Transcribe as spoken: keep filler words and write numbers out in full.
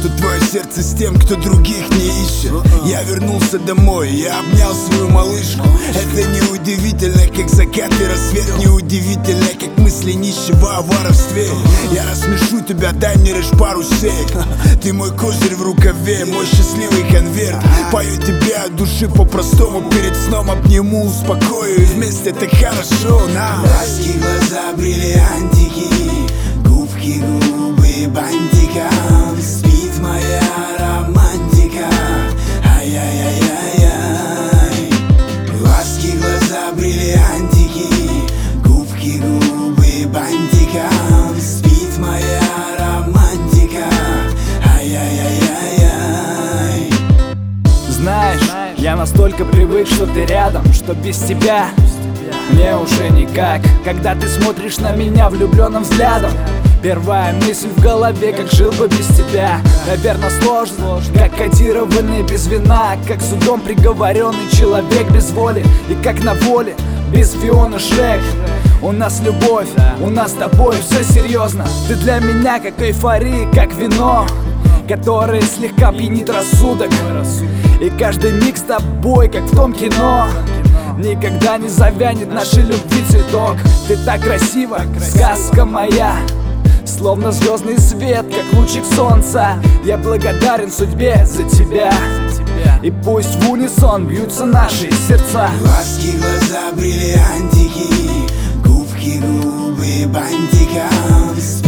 что твое сердце с тем, кто других не ищет. Я вернулся домой, я обнял свою малышку. Это неудивительно, как закат и рассвет. Неудивительно, как мысли нищего о воровстве. Я рассмешу тебя, дай мне лишь пару сек. Ты мой козырь в рукаве, мой счастливый конверт. Пою тебе от души по-простому, перед сном обниму, успокою, и вместе так хорошо нам. Глазки, глаза, бриллиантики, губки, губы, бантиком. Спит моя романтика, ай-яй-яй-яй-яй. Глазки, глаза, бриллиантики, губки, губы, бантиком. Спит моя романтика, ай-яй-яй-яй-яй. Знаешь, я настолько привык, что ты рядом, что без тебя мне уже никак. Когда ты смотришь на меня влюбленным взглядом, первая мысль в голове, как жил бы без тебя. Наверное, сложно, как кодированный без вина, как судом приговоренный человек без воли. И как на воле, без Фионы Шрек. У нас любовь, у нас с тобой все серьезно. Ты для меня как эйфория, как вино, которое слегка пьянит рассудок. И каждый миг с тобой, как в том кино, никогда не завянет нашей любви цветок. Ты так красива, сказка моя, словно звездный свет, как лучик солнца. Я благодарен судьбе за тебя, и пусть в унисон бьются наши сердца. Глазки, глаза, бриллиантики, губки, губы, бантиком.